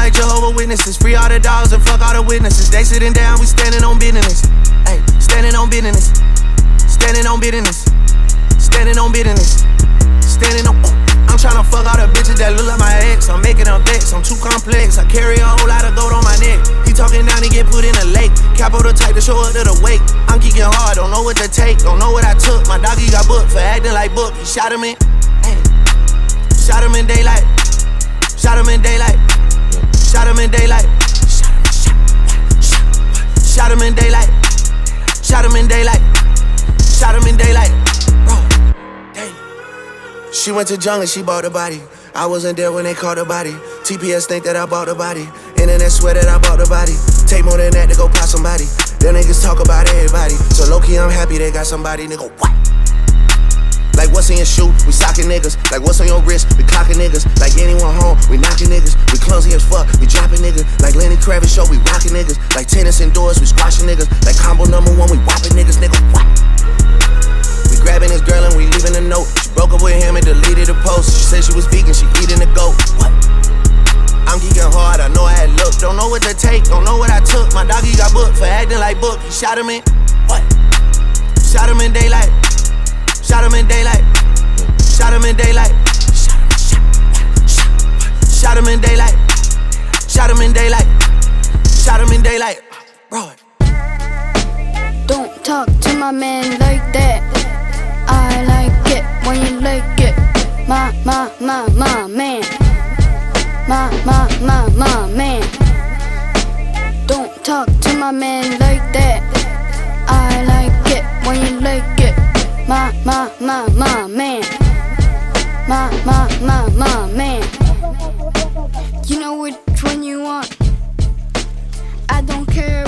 like Jehovah's Witnesses. Free all the dogs and fuck all the witnesses. They sitting down, we standing on business. Ay, standing on business. Standing on business. Standing on business. Standing on. I'm tryna fuck all the bitches that look like my ex. I'm making them vex, I'm too complex. I carry a whole lot of gold on my neck. He talking down, he get put in a lake. Capo the type to show up to the wake. I'm geeking hard, don't know what to take, don't know what I took. My doggy got booked for acting like Book. He shot him in, hey. Shot him in daylight. Shot him in daylight. Shot him in daylight. Shot him in daylight. Shot him in daylight. Shot him in daylight. Bro, damn. She went to jungle, she bought the body. I wasn't there when they caught the body. TPS think that I bought the body. Internet swear that I bought the body. Take more than that to go pop somebody. Them niggas talk about everybody. So low-key I'm happy they got somebody. Nigga, what? Like what's in your shoe? We socking niggas. Like what's on your wrist? We clocking niggas. Like anyone home? We knocking niggas. We clumsy as fuck. We dropping niggas. Like Lenny Kravitz show? We rocking niggas. Like tennis indoors? We squashing niggas. Like combo number 1? We whopping niggas. Nigga, what? We grabbing this girl and we leaving a note. She broke up with him and deleted the post. She said she was vegan. She eating the goat. What? I'm geeking hard. I know I had look. Don't know what to take. Don't know what I took. My doggy got booked for acting like Book. He shot him in. What? Shot him in daylight. Shot him in daylight. Shot him in daylight. Shot him in daylight. Shot him in daylight. Shot him in daylight. Bro. Don't talk to my man like that. I like it when you like it. My man. My man. Don't talk to my man like that. I like it when you like it. My man. My man. You know which one you want. I don't care